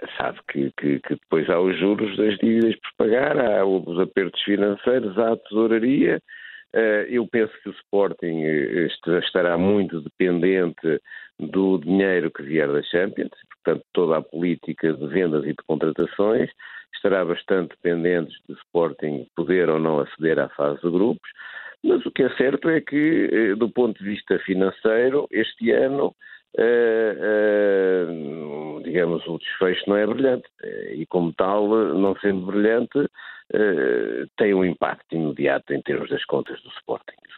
sabe que depois há os juros das dívidas por pagar, há os apertos financeiros, há a tesouraria. Eu penso que o Sporting estará muito dependente do dinheiro que vier da Champions, portanto toda a política de vendas e de contratações estará bastante dependente do Sporting poder ou não aceder à fase de grupos, mas o que é certo é que, do ponto de vista financeiro, este ano, digamos, o desfecho não é brilhante e, como tal, não sendo brilhante, tem um impacto imediato em termos das contas do Sporting.